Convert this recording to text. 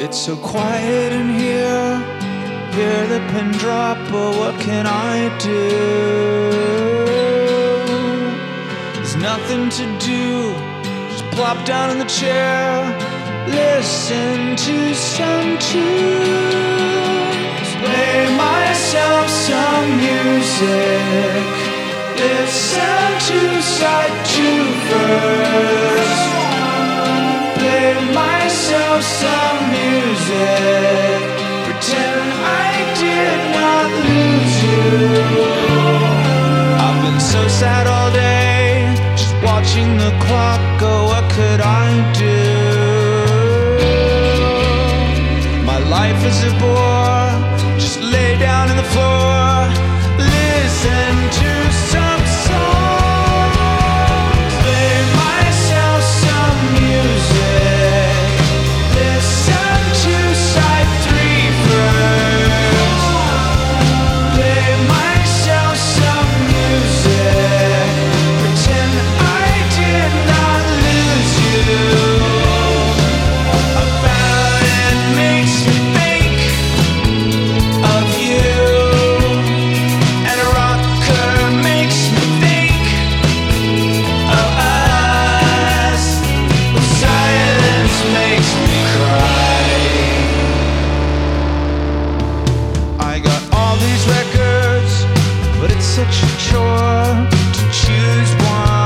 It's so quiet in here, hear the pin drop, but what can I do? There's nothing to do, just plop down in the chair, listen to some tunes, play myself some music, listen to side 2 first, play myself some music, pretend I did not lose you. I've been so sad all day, just watching the clock go, what could I do? My life is a bore, just lay down on the floor, listen to some songs, play myself some music, listen to side 3 first, play myself some music, pretend I did not lose you. A fountain makes me think of you, and a rocker makes me think of us. Well, silence makes me cry. I got all these records, but it's such a chore to choose one.